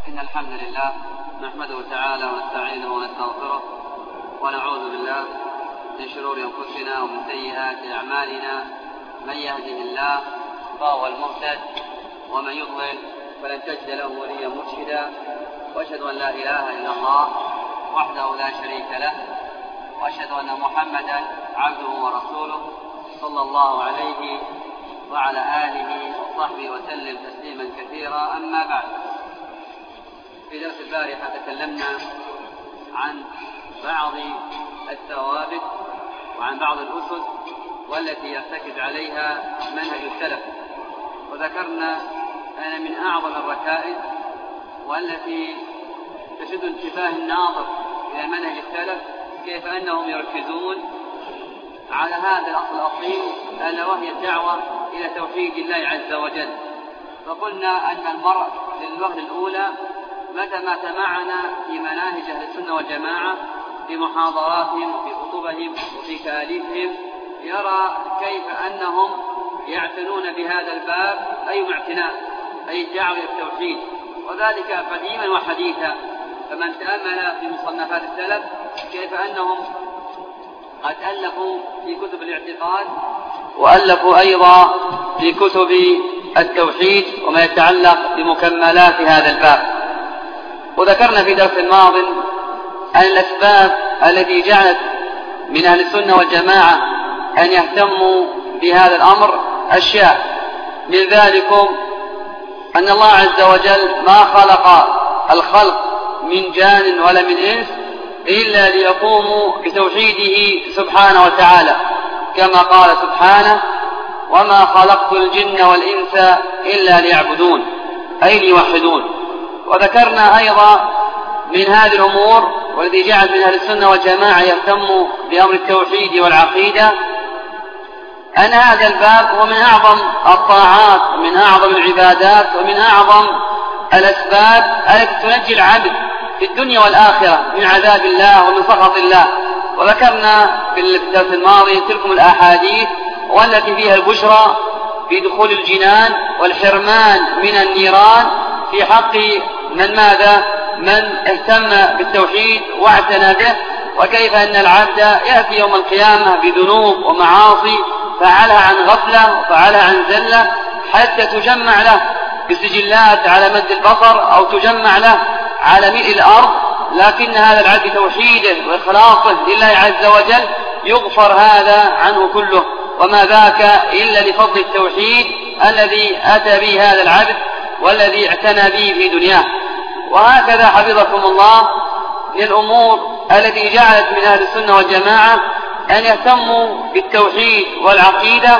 إن الحمد لله نحمده تعالى ونستعينه ونستغفره ونعوذ بالله من شرور أنفسنا ومن سيئات أعمالنا. من يهده الله فهو المهتد ومن يضلل فلن تجد له وليا مرشدا. وأشهد أن لا إله إلا الله وحده لا شريك له وأشهد أن محمدا عبده ورسوله صلى الله عليه وعلى آله وصحبه وسلم تسليما كثيرا. أما بعد، في درس البارحة تكلمنا عن بعض الثوابت وعن بعض الأسس والتي يرتكز عليها منهج السلف، وذكرنا أن من أعظم الركائز والتي تشد انتباه الناظر إلى منهج السلف كيف أنهم يركزون على هذا الأصل الأصيل ألا وهي الدعوة إلى توحيد الله عز وجل. فقلنا أن المرء للوهلة الأولى متى ما سمعنا في مناهج أهل السنة والجماعة في محاضراتهم وفي خطبهم وفي تأليفهم يرى كيف أنهم يعتنون بهذا الباب أي اعتناء، أي الدعوة إلى التوحيد، وذلك قديما وحديثا. فمن تأمل في مصنفات السلف كيف أنهم قد ألفوا في كتب الاعتقاد وألفوا أيضا في كتب التوحيد وما يتعلق بمكملات هذا الباب. وذكرنا في درس الماضي أن الأسباب التي جعلت من أهل السنة والجماعة أن يهتموا بهذا الأمر أشياء، من ذلكم أن الله عز وجل ما خلق الخلق من جان ولا من إنس إلا ليقوموا بتوحيده سبحانه وتعالى، كما قال سبحانه: وما خلقت الجن والإنس إلا ليعبدون، أي ليوحدون. وذكرنا أيضا من هذه الأمور والذي جعل من أهل السنة والجماعة يهتموا بأمر التوحيد والعقيدة أن هذا الباب هو من أعظم الطاعات ومن أعظم العبادات ومن أعظم الأسباب التي تنجي العبد في الدنيا والآخرة من عذاب الله ومن سخط الله. وذكرنا في الدرس الماضي تلكم الأحاديث والتي فيها البشرى بدخول الجنان والحرمان من النيران في حق من اهتم بالتوحيد واعتنى به، وكيف أن العبد يأتي يوم القيامة بذنوب ومعاصي فعلها عن غفلة وفعلها عن زلة حتى تجمع له بسجلات على مد البصر أو تجمع له على ملء الأرض، لكن هذا العبد بتوحيده وإخلاصه لله عز وجل يغفر هذا عنه كله، وما ذاك إلا لفضل التوحيد الذي أتى به هذا العبد والذي اعتنى به في دنياه. وهكذا حفظكم الله للأمور التي جعلت من أهل السنة والجماعة أن يهتموا بالتوحيد والعقيدة.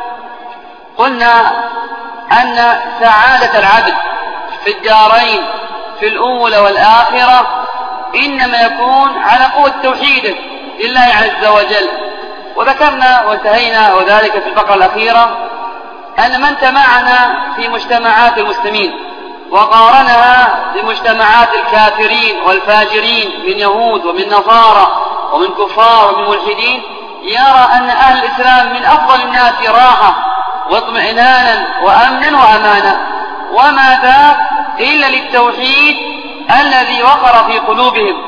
قلنا أن سعادة العبد في الدارين في الأولى والآخرة إنما يكون على قوة توحيده لله عز وجل. وذكرنا وانتهينا وذلك في الفقرة الأخيرة أن من تمعنا في مجتمعات المسلمين وقارنها بمجتمعات الكافرين والفاجرين من يهود ومن نصارى ومن كفار ومن ملحدين يرى أن أهل الإسلام من أفضل الناس راحة واطمئنانا وأمنا وأمانا، وما ذاك إلا للتوحيد الذي وقر في قلوبهم،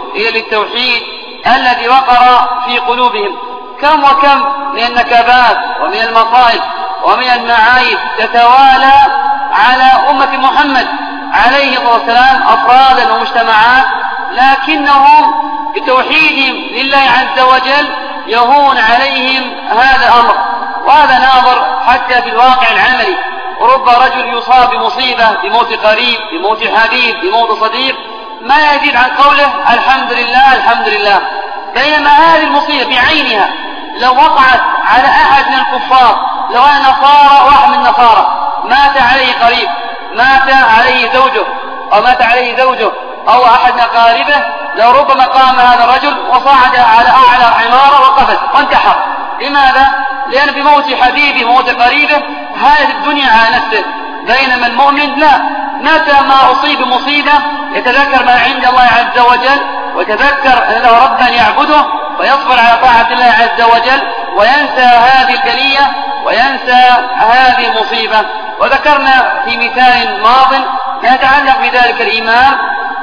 كم وكم من النكبات ومن المصائب ومن المعايب تتوالى على أمة محمد عليه الصلاة والسلام أفرادا ومجتمعات، لكنهم بتوحيدهم لله عز وجل يهون عليهم هذا الأمر. وهذا ناظر حتى في الواقع العملي، رب رجل يصاب بمصيبة، بموت قريب، بموت حبيب، بموت صديق، ما يزيد عن قوله الحمد لله الحمد لله، بينما هذه المصيبة بعينها لو وقعت على أحد من الكفار، لو أن نصارى واحد من النصارى مات عليه قريب، مات عليه زوجه أو أحد أقاربه، لربما قام هذا الرجل وصعد على أعلى عمارة وقفز وانتحر. لماذا؟ لأن بموت حبيبه وموت قريبه هذه الدنيا على نفسه، بينما المؤمن لا، متى ما أصيب مصيبة يتذكر ما عند الله عز وجل ويتذكر أن له ربا يعبده ويصبر على طاعة الله عز وجل وينسى هذه البلية وينسى هذه المصيبة. وذكرنا في مثال ماض يتعلق بذلك الإمام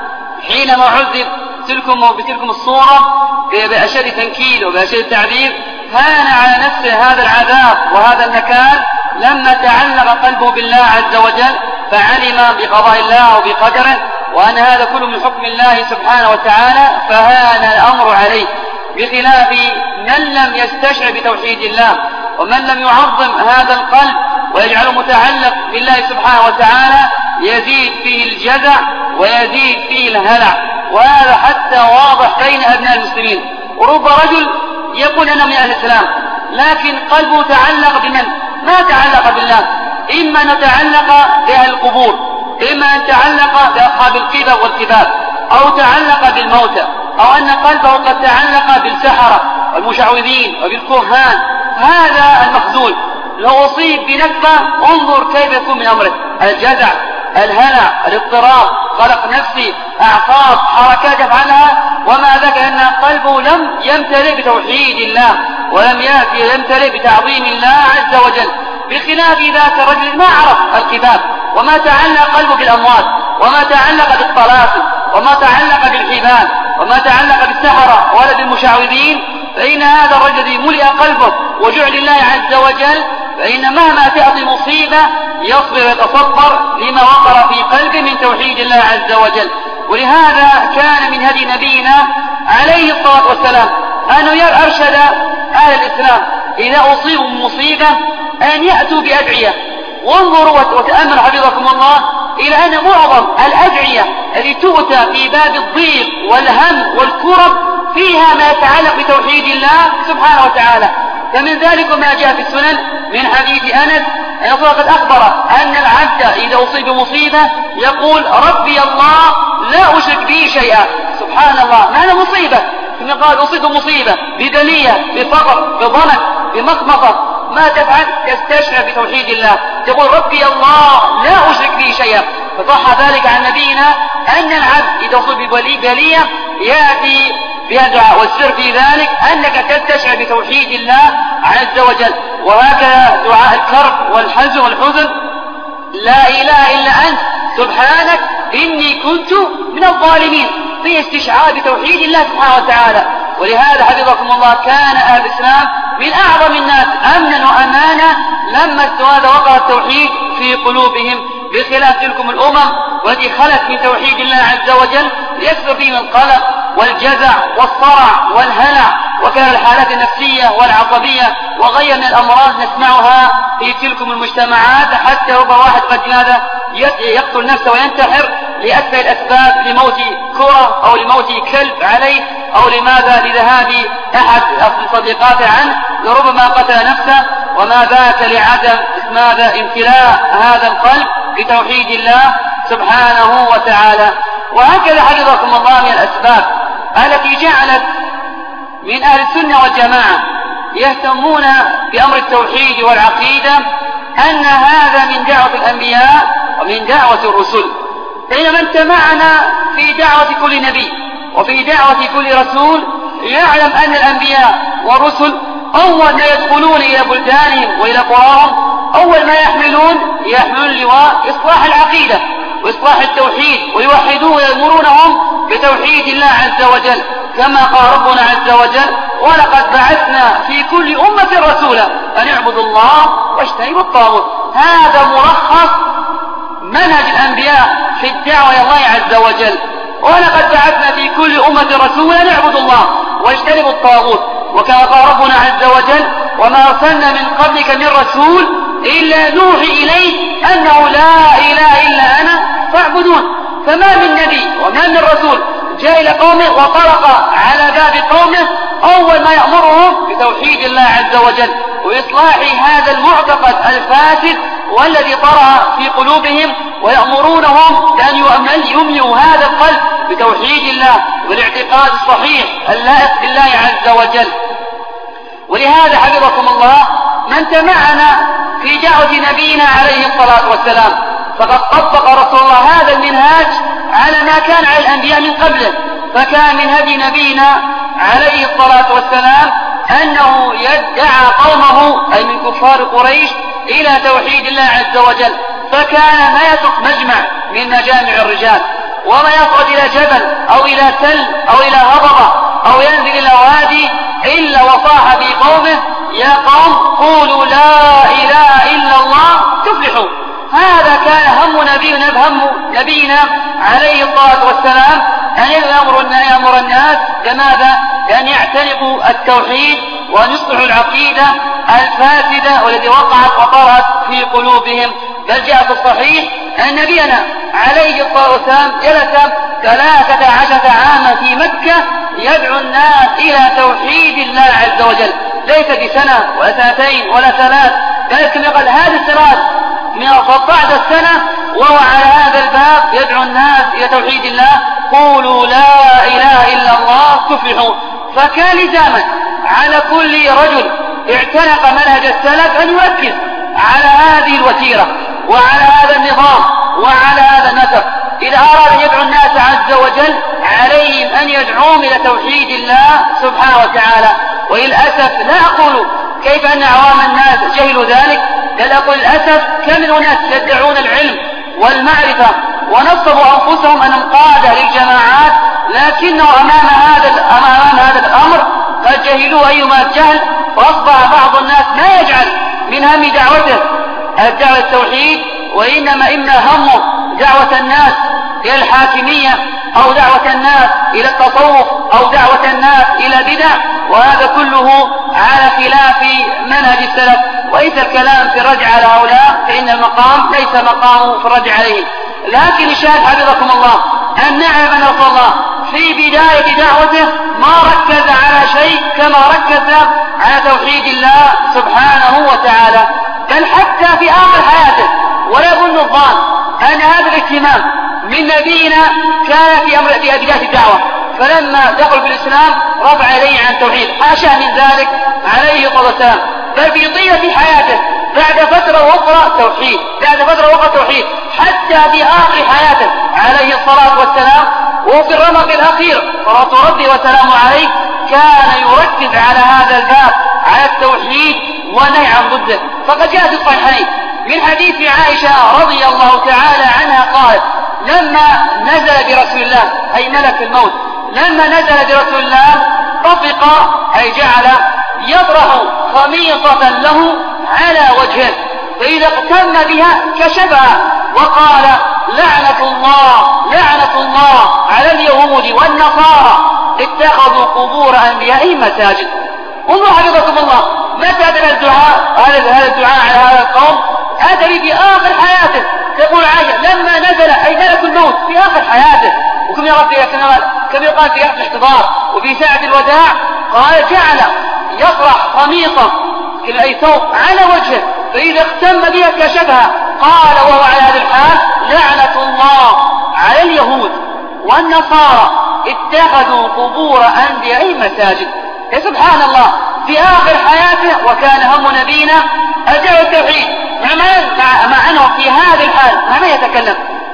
حينما عذب بتلكم الصورة بأشد تنكيل وبأشد تعذيب، هان على نفسه هذا العذاب وهذا النكال لما تعلق قلبه بالله عز وجل، فعلم بقضاء الله وبقدره وأن هذا كله من حكم الله سبحانه وتعالى، فهان الأمر عليه، بخلاف من لم يستشعر بتوحيد الله ومن لم يعظم هذا القلب ويجعله متعلق بالله سبحانه وتعالى، يزيد فيه الجزع ويزيد فيه الهلع، وهذا حتى واضح بين أبناء المسلمين. ورب رجل يقول أنا من أهل الإسلام لكن قلبه تعلق بمن؟ ما تعلق بالله، إما أن تعلق بأهل القبور، إما أن تعلق بأصحاب القبب والكباب، أو تعلق بالموتى، أو أن قلبه قد تعلق بالسحرة والمشعوذين وبالكهان. هذا المخزون لو أصيب بنكبة انظر كيف يكون من أمره: الجزع، الهلع، الاضطراب، قلق نفسي، أعصاب، حركات يفعلها، ومع ذلك أن قلبه لم يمتلئ بتوحيد الله ولم يمتلئ بتعظيم الله عز وجل، بخلاف ذاك الرجل ما عرف الكتاب وما تعلق قلبه بالأموات وما تعلق بالطلاسم وما تعلق بالحبال وما تعلق بالسحرة ولا بالمشعوذين، فإن هذا الرجل الذي ملئ قلبه وجعل الله عز وجل، فإن مهما تأتي مصيبة يصبر ويتصبر لما وقر في قلبه من توحيد الله عز وجل. ولهذا كان من هدي نبينا عليه الصلاة والسلام أنه أرشد أهل الإسلام إذا أصيبوا بمصيبة أن يأتوا بأدعية. وانظروا وتأملوا حفظكم الله إلى أن معظم الأدعية التي تؤتى في باب الضيق والهم والكرب فيها ما يتعلق بتوحيد الله سبحانه وتعالى. فمن ذلك ما جاء في السنن من حديث أنس أن الله قد أخبر أن العبد إذا أصيب بمصيبة يقول: ربي الله لا أشرك به شيئا. سبحان الله، معنى مصيبة ثم قال: أصيب مصيبة ببلية بفقر بضنك بمخمصة، ما تفعل؟ تستشعر بتوحيد الله، تقول: ربي الله لا أشرك به شيئا. فصح ذلك عن نبينا أن العبد إذا أصيب ببلية يأتي بهذا، والسر في ذلك أنك تستشعر بتوحيد الله عز وجل. وهكذا دعاء الكرب والحزن والحزن: لا إله إلا أنت سبحانك إني كنت من الظالمين، في استشعار بتوحيد الله سبحانه وتعالى. ولهذا حفظكم الله كان أهل الإسلام من أعظم الناس أمنا وأمانا لما وقع التوحيد في قلوبهم، بخلاف تلكم الأمم والتي خلت من توحيد الله عز وجل ليكثر فيهم القلق والجزع والصرع والهلع، وكان الحالات النفسية والعصبية وغير من الأمراض نسمعها في تلكم المجتمعات، حتى ربما واحد قد يقتل نفسه وينتحر لأسفل الأسباب، لموت كرة أو لموت كلب عليه أو لماذا لذهاب أحد صديقاته عنه، لربما قتل نفسه، وما ذاك لعدم ماذا امتلاء هذا القلب بتوحيد الله سبحانه وتعالى. وهكذا حفظكم الله من الأسباب التي جعلت من أهل السنة والجماعة يهتمون بأمر التوحيد والعقيدة أن هذا من دعوة الأنبياء ومن دعوة الرسل. حينما انتمعنا في دعوة كل نبي وفي دعوة كل رسول يعلم أن الأنبياء والرسل أول ما يدخلون إلى بلدانهم وإلى قراهم أول ما يحملون لواء إصلاح العقيدة وإصلاح التوحيد، ويوحدون ويأمرونهم بتوحيد الله عز وجل، كما قال ربنا عز وجل: ولقد بعثنا في كل أمة رسولا أن اعبدوا الله واجتنبوا الطاغوت. هذا ملخص منهج الأنبياء في الدعوة إلى الله عز وجل: ولقد بعثنا في كل أمة رسولا أن اعبدوا الله واجتنبوا الطاغوت. وكما قال ربنا عز وجل: وما أرسلنا من قبلك من رسول إلا نوحي إليه أنه لا إله إلا أنا فاعبدون. فما من نبي وما من رسول جاء إلى قومه وطرق على باب قومه أول ما يأمرهم بتوحيد الله عز وجل وإصلاح هذا المعتقد الفاسد والذي طرأ في قلوبهم، ويأمرونهم بأن يملوا هذا القلب بتوحيد الله والاعتقاد الصحيح اللائق بالله عز وجل. ولهذا حفظكم الله من تمعنا في دعوة نبينا عليه الصلاة والسلام فقد طبق رسول الله هذا المنهاج على ما كان على الأنبياء من قبله. فكان من هدي نبينا عليه الصلاة والسلام أنه يدعى قومه أي من كفار قريش إلى توحيد الله عز وجل، فكان ما يترك مجمع من مجامع الرجال وما يصعد إلى جبل أو إلى تل أو إلى هضبة أو ينزل إلى وادي إلا وصاح بقومه يا قوم قولوا لا إله إلا الله تفلحوا. هذا كان هم نبينا عليه الصلاة والسلام، أن يأمر الناس لماذا؟ لأن يعتنقوا التوحيد وأن يصلحوا العقيدة الفاسدة والتي وقعت وطرت في قلوبهم. بل جاء في الصحيح أن نبينا عليه الصلاة والسلام جلس 13 عاما في مكة يدعو الناس إلى توحيد الله عز وجل، ليس بسنة ولا سنتين ولا ثلاث، بل كما قال هذه السنوات من 13 سنة وهو على هذا الباب يدعو الناس إلى توحيد الله. قولوا لا إله إلا الله تفلحوا. فكان لزاما على كل رجل اعتنق منهج السلف أن يركز على هذه الوتيرة وعلى هذا النظام وعلى هذا النسق. إذا أراد أن يدعو الناس عز وجل عليهم أن يدعوهم إلى توحيد الله سبحانه وتعالى. وللأسف لا أقول كيف أن عوام الناس جهلوا ذلك، بل أقول للأسف كم من أناس يدعون العلم والمعرفة ونصبوا أنفسهم أنهم قادة للجماعات، لكنه أمام هذا الأمر قد جهلوا أيما الجهل، وأصبح بعض الناس ما يجعل من هم دعوته الدعوة التوحيد، وإنما همه دعوة الناس إلى الحاكمية أو دعوة الناس إلى التصوف أو دعوة الناس إلى بدع، وهذا كله على خلاف منهج السلف. وليس الكلام في الرجع على هؤلاء، فإن المقام ليس مقام في الرجع عليهم. لكن الشاهد حفظكم الله أن نعلم أن رسول الله في بداية دعوته ما ركز على شيء كما ركز على توحيد الله سبحانه وتعالى، بل حتى في آخر حياته. ولا يظن الظان أن هذا الاهتمام من نبينا كان في بداية الدعوة، فلما دخل في الإسلام رفع إليه عن التوحيد، حاشا من ذلك عليه الصلاة والسلام، بل في طيلة حياته بعد فترة أخرى توحيد، حتى في آخر حياته عليه الصلاة والسلام وفي الرمق الأخير صلوات ربي وسلامه عليه كان يركز على هذا الباب، على التوحيد والنهي عن ضده. فقد جاء في الصحيحين من حديث عائشة رضي الله تعالى عنها قالت لما نزل برسول الله، أي ملك الموت، لما نزل برسول الله طفق، أي جعل يطرح خميصة له على وجهه، فإذا اقتم بها كشفها وقال لعنة الله على اليهود والنصارى اتخذوا قبور أنبيائهم مساجد. انظر حفظكم الله متى أدنى هذا الدعاء على هذا القوم، أدري في آخر حياته. تقول عائشة لما نزل أي ملك الموت في آخر حياته، وكم يقال في الاحتضار وفي ساعة الوداع، قال جعل يطرح قميصا أي ثوب على وجهه، فإذا اختم بها كشفها. قال وهو على هذا الحال لعنة الله على اليهود والنصارى اتخذوا قبور أنبيائهم مساجد. يا سبحان الله، في آخر حياته وكان هم نبينا الدعوة التوحيد، مع أنه في هذا الحال ما يتكلم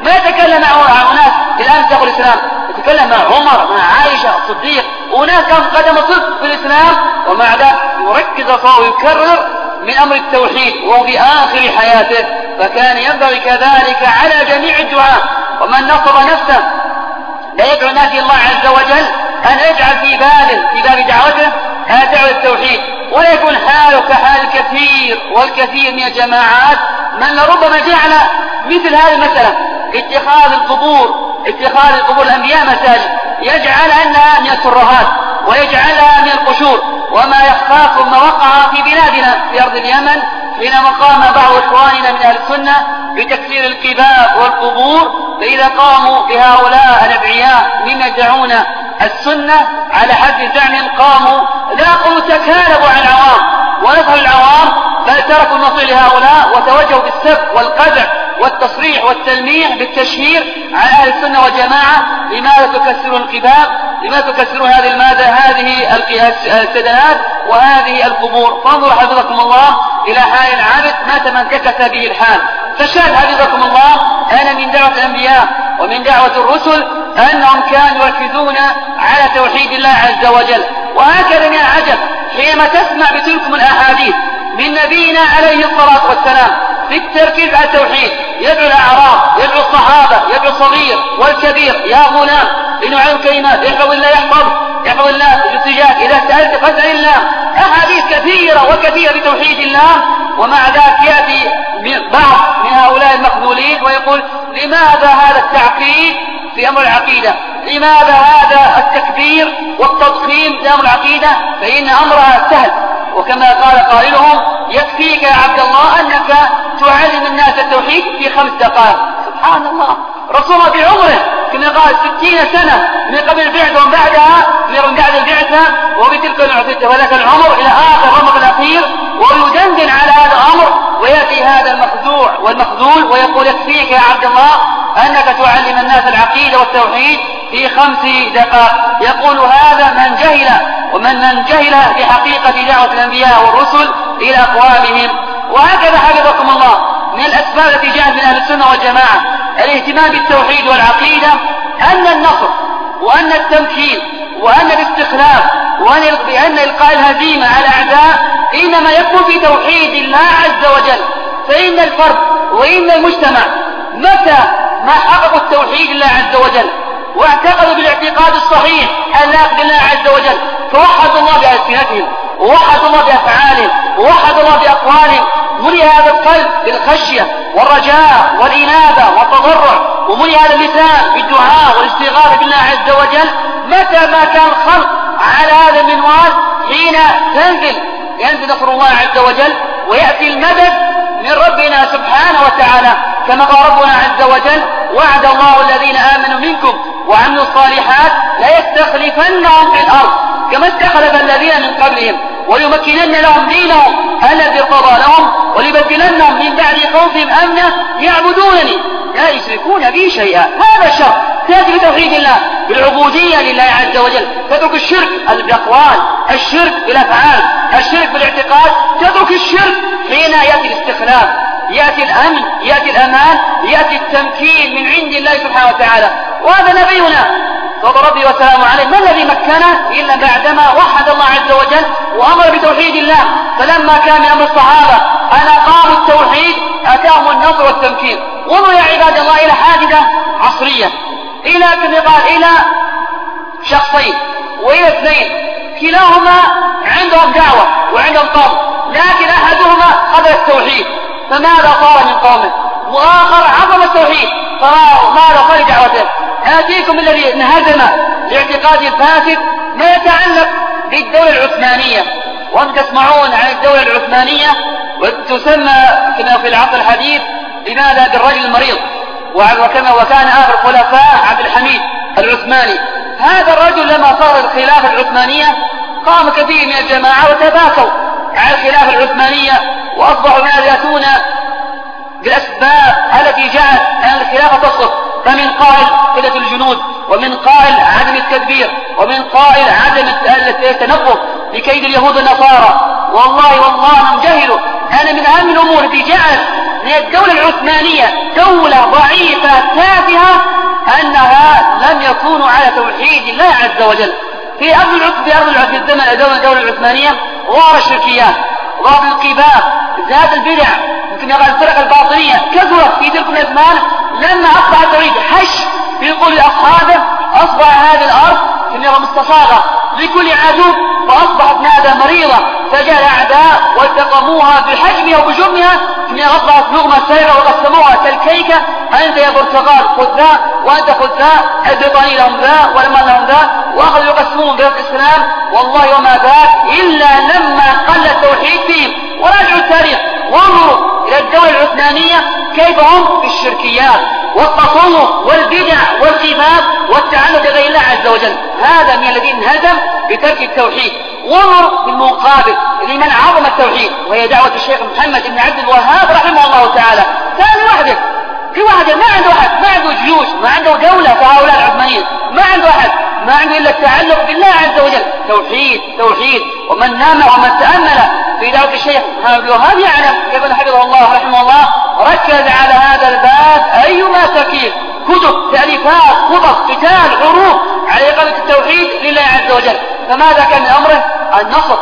مع أناس الآن دخلوا الإسلام، يتكلم مع عمر، مع عائشة الصديق، وناس كانوا قدم صدق في الإسلام، ومع ذلك يركز ويكرر من أمر التوحيد وهو في آخر حياته. فكان ينبغي كذلك على جميع الدعاء ومن نصب نفسه لا يدعو الناس إلى الله عز وجل أن يجعل في باب دعوته دعوة التوحيد، ولا يكون حاله كحال والكثير من الجماعات من لربما جعل مثل هذه المسألة اتخاذ القبور الأنبياء مساجد، يجعل أنها من الترهات ويجعلها من القشور. وما يخفاكم ما وقع في بلادنا في أرض اليمن حينما قام بعض إخواننا من أهل السنة بتكسير القباب والقبور، فإذا قاموا بهؤلاء الأدعياء ممن يدعون السنة على حد زعم قاموا لاقوا تكالبوا على العوام ونصحوا العوام، بل تركوا النصيح لهؤلاء وتوجهوا بالسب والقذع والتصريح والتلميح بالتشهير على أهل السنة والجماعة. لماذا تكسرون القباب؟ لماذا تكسرون هذه السدنات وهذه القبور؟ فانظروا حفظكم الله إلى حال العبد مات من كسف به الحال. فشاهد حفظكم الله أن من دعوة الأنبياء ومن دعوة الرسل أنهم كانوا يركزون على توحيد الله عز وجل. وهكذا من العجب حينما تسمع بتلكم الأحاديث من نبينا عليه الصلاة والسلام في التركيز على التوحيد، يدعو الأعراب، يدعو الصحابة، يدعو الصغير والكبير: يا غلام إنه علم كلمات، احفظ الله احفظ الله الاتجاه، إذا سألت فاسأل الله. أحاديث كثيرة وكثيرة بتوحيد الله. ومع ذلك يأتي بعض من هؤلاء المخذولين ويقول: لماذا هذا التعقيد في أمر العقيدة؟ لماذا هذا التكبير والتضخيم في أمر العقيدة؟ فإن أمرها سهل. وكما قال قائلهم: يكفيك يا عبد الله أنك تعلم الناس التوحيد في 5 دقائق. سبحان الله، رسول الله بعمره كما قال 60 سنة من قبل البعثة ومن بعدها، من بعد البعثة وبتلك العثة وذاك العمر إلى آخر الرمق الأخير، ويدندن على هذا الأمر. ويأتي هذا المخدوع والمخذول ويقول: يكفيك يا عبد الله أنك تعلم الناس العقيدة والتوحيد في 5 دقائق. يقول هذا من جهل، ومن جهل بحقيقة دعوة الأنبياء والرسل إلى أقوامهم. وهكذا حفظكم الله من الأسباب التي جاءت من أهل السنة والجماعة الاهتمام بالتوحيد والعقيدة أن النصر وأن التمكين وأن الاستخلاف وأن إلقاء الهزيمة على الأعداء إنما يكون في توحيد الله عز وجل. فإن الفرد وإن المجتمع متى ما حققوا التوحيد لله عز وجل واعتقدوا بالاعتقاد الصحيح اللائق بالله عز وجل، فوحدوا الله بألسنتهم ووحدوا الله بأفعالهم ووحدوا الله بأقوالهم، ملئ هذا القلب بالخشية والرجاء والإنابة والتضرع، وملئ هذا اللسان بالدعاء والاستغاثة بالله عز وجل. متى ما كان الخلق على هذا المنوال حين ينزل نصر الله عز وجل ويأتي المدد من ربنا سبحانه وتعالى، كما قال ربنا عز وجل: وعد الله الذين آمنوا منكم وعملوا الصالحات ليستخلفنهم في الأرض كما استخلف الذين من قبلهم وليمكنن لهم دينهم الذي ارتضى لهم وليبدلنهم من بعد خوفهم أمنا يعبدونني لا يشركون بي شيئا. هذا الشرط تأتي بتوحيد الله بالعبودية لله عز وجل، تترك الشرك بالأقوال، الشرك بالأفعال، الشرك بالاعتقاد، تترك الشرك حين يأتي الاستخلاف، يأتي الأمن، يأتي الأمان، يأتي التمكين من عند الله سبحانه وتعالى. وهذا نبينا صلى ربي وسلامه عليه، ما الذي مكنه إلا بعدما وحد الله عز وجل وأمر بتوحيد الله. فلما كان من أمر الصحابة أن أقاموا التوحيد أتاهم النصر والتمكين. وانظروا يا عباد الله إلى حادثة عصرية، إلى كما قال إلى شخصين وإلى 2 كلاهما عندهم دعوة وعندهم قوم، لكن أحدهما قبل التوحيد فماذا صار من قومه، وآخر عظم التوحيد فماذا صار دعوته. آتيكم الذي انهزم لاعتقاد الفاسد ما يتعلق بالدولة العثمانية. وأنتم تسمعون عن الدولة العثمانية وتسمى كما في العصر الحديث لماذا بالرجل المريض، وكان آخر خلفاء عبد الحميد العثماني. هذا الرجل لما صار الخلافة العثمانية قام كثير من الجماعة وتباكوا على الخلافة العثمانية، وأصبحوا الناس يأتون بالأسباب التي جعلت أن الخلافة تسقط. فمن قائل قلة الجنود، ومن قائل عدم التدبير، ومن قائل عدم التنبه بكيد اليهود والنصارى. والله هم جهلوا أن من أهم الأمور التي جعلت من الدولة العثمانية دولة ضعيفة تافهة أنها لم يكونوا على توحيد الله عز وجل. في أرض الزمن الدولة العثمانية ظهر الشركيات، ظهر الانقباض، زاد البدع، يمكن يقال الفرق الباطنية كثرت في تلك الأزمان. لما أصبح التوحيد هش في قلوب أصحابه أصبح هذه الأرض كما مستصاغة لكل عدو، فأصبحت نادى مريضة، فجاء الأعداء والتقموها بحجمها وبجرمها كما أصبحت لغمة سيرة وقسموها كالكيكة: أنت يا برتغال خذ ذا، وأنت خذ ذا، البريطاني لهم ذا والألمان لهم ذا، وأخذوا يقسمون بلاد الإسلام. والله وما ذاك إلا لما قل التوحيد فيهم. وراجعوا التاريخ وانظروا إلى الدولة العثمانية كيف هم في الشركيات والتصوف والبدع والخفاف والتعلق بغير الله عز وجل. هذا من الذين انهزم بترك التوحيد. وانظر بالمقابل لمن عظم التوحيد، وهي دعوة الشيخ محمد بن عبد الوهاب رحمه الله تعالى. ثاني وحده في واحد ما عنده أحد، ما عنده جيوش، ما عنده دولة كهؤلاء العثمانيين، ما عنده أحد، ما عنده إلا التعلق بالله عز وجل. توحيد. ومن نام ومن تأمل في دعوة الشيخ محمد بن الوهاب يعلم كيف حفظه الله رحمه الله ركز على هذا الباب أيما تركيز، كتب، تأليفات، خطط، قتال، حروب على إقامة التوحيد لله عز وجل. فماذا كان من أمره؟ النصر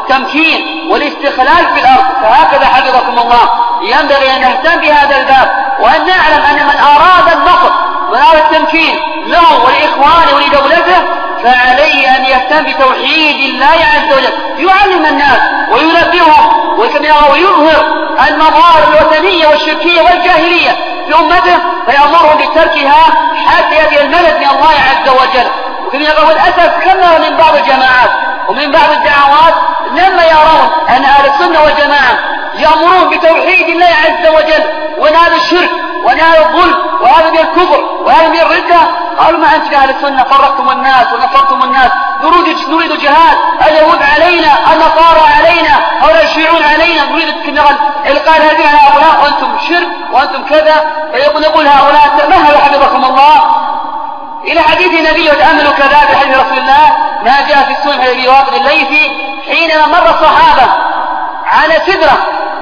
والتمكين والاستخلاف في الأرض. فهكذا حفظكم الله ينبغي أن نهتم بهذا الباب وأن نعلم أن من أراد النصر ومن أراد التمكين له ولإخوانه ولدولته فعليه أن يهتم بتوحيد الله عز وجل، يعلم الناس وينبههم ويظهر المظاهر الوثنية والشركية والجاهلية في أمته فيأمرهم بتركها حتى يأتي المدد من الله عز وجل. وكما يقول الأسف كما من بعض الجماعات ومن بعض الدعوات لما يرون أن أهل السنة والجماعة يأمرون بتوحيد الله عز وجل وأن هذا الشرك وأن هذا الظلم وهذا من الكفر وهذا من الردة، قالوا ما أنتم أهل السنة فرقتم الناس ونصرتم الناس، نريد جهاد، اليهود علينا، النصارى علينا، هؤلاء الشيوعون علينا، نريد إلقاء هذه على هؤلاء وأنتم شرك وأنتم كذا. فيقول هؤلاء تمهلوا حفظكم الله إلى حديث النبي وتأملوا كذا في حديث رسول الله ما جاء في السنن في أبي واقد الليثي حينما مر الصحابة على سدرة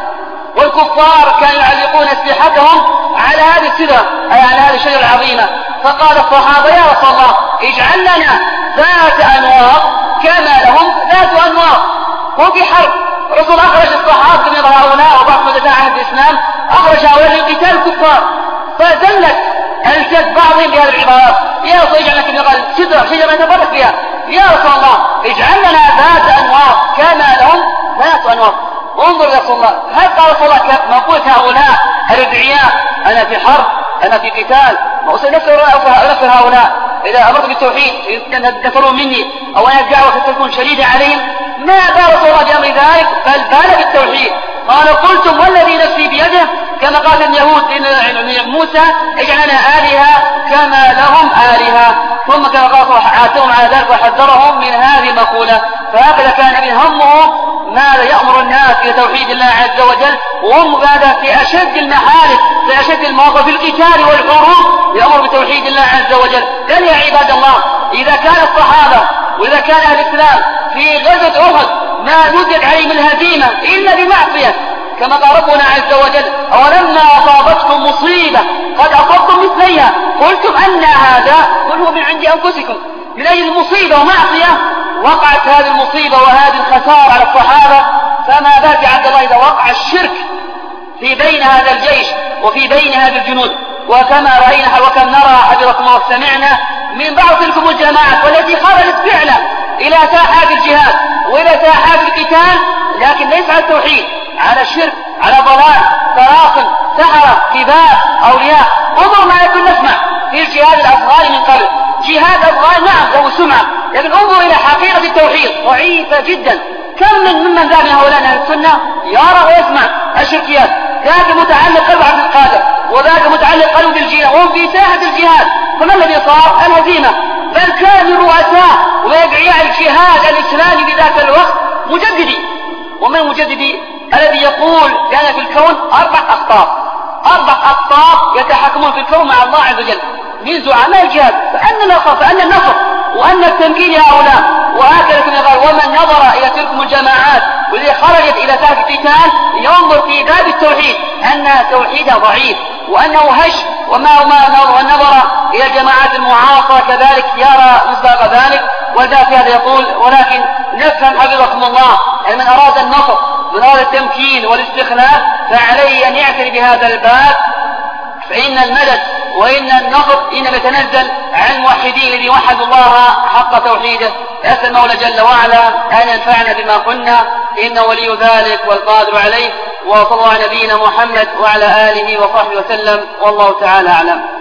والكفار كانوا يعلقون أسلحتهم على هذه السدرة أي على هذه الشجرة العظيمة، فقال الصحابة يا رسول الله اجعل لنا ذات أنوار كما لهم ذات أنوار. وفي حرب الرسول أخرج الصحابة من هؤلاء وبعض مدفع عهد الإسلام أخرج هؤلاء لقتال الكفار، فدلت ألسنة بعضهم بهذه العبارات يا رسول اجعل لنا شجرة نتبرك بها، يا رسول الله اجعل لنا ذات أنوار كما لهم ذات أنوار. انظر يا رسول الله، هل قال رسول الله مقولة هؤلاء الادعياء أنا في حرب أنا في قتال ما أنفر هؤلاء إذا أمرت بالتوحيد كفروا مني أو أن الدعوة تكون شديدة عليهم؟ ما قال رسول الله بأمر ذلك بل بال بالتوحيد، قال قلتم والذي نفسي بيده كما قال اليهود موسى اجعل لنا آلهة كما لهم آلهة، ثم كما قال عاتبهم على ذلك وحذرهم من هذه المقولة. فهكذا كان من همه ماذا يأمر الناس إلى توحيد الله عز وجل، وهم هذا في أشد المحارب في أشد المواقف في القتال والحروب يأمر بتوحيد الله عز وجل. قال يا عباد الله إذا كان الصحابة وإذا كان أهل الإسلام في غزوة أحد ما نزلت عليهم الهزيمة إلا بمعصية كما قال ربنا عز وجل أولما أصابتكم مصيبة قد أصبتم مثليها قلتم أن هذا قل هو من عند أنفسكم، من أي المصيبة ومعصية وقعت هذه المصيبة وهذه الخسارة على الصحابة، فما بالك عبد الله إذا وقع الشرك في بين هذا الجيش وفي بين هذه الجنود. وكما رأينا وكم نرى حفظكم الله سمعنا من بعض تلكم الجماعات والتي خرجت فعلا إلى ساحات الجهاد وإلى ساحات القتال لكن ليس على التوحيد، على الشرك، على ضلال، طراق، سحرة، كبار، أولياء. انظر ما يكون نسمع في الجهاد الأصغار من قبل، جهاد أصغار نعم له سمعة، لكن انظر إلى حقيقة التوحيد ضعيفة جدا. كم ممن ذهب من هؤلاء أهل السنة يرى ويسمع الشركيات، ذاك متعلق قلب عبد القادر وذاك متعلق قلب بالجهاد وهم في ساحة الجهاد، فما الذي صار؟ الهزيمة. بل كان من رؤساء ويدعي الجهاد الإسلامي بذاك الوقت مجددي، ومن المجددي الذي يقول كان في الكون 4 أقطاب يتحكمون في الكون مع الله عز وجل من زعماء الجهاد، فأن النصر وأن التمكين لهؤلاء. وهكذا كما قال ومن نظر إلى تلكم الجماعات والتي خرجت إلى ساحة القتال ينظر في باب التوحيد أن توحيدها ضعيف وأنه هش، وما نظر إلى الجماعات المعاصرة كذلك يرى مصداق ذلك. وذا في هذا يقول ولكن نفهم حفظكم الله أن من أراد النصر من أراد التمكين والاستخلاف فعليه أن يعتني بهذا الباب، فإن المدد وإن النصر إنما يتنزل عن الموحدين الذين وحدوا الله حق توحيده. أسأل المولى جل وعلا أن ينفعنا بما قلنا إنه ولي ذلك والقادر عليه، وصلى الله على نبينا محمد وعلى آله وصحبه وسلم، والله تعالى أعلم.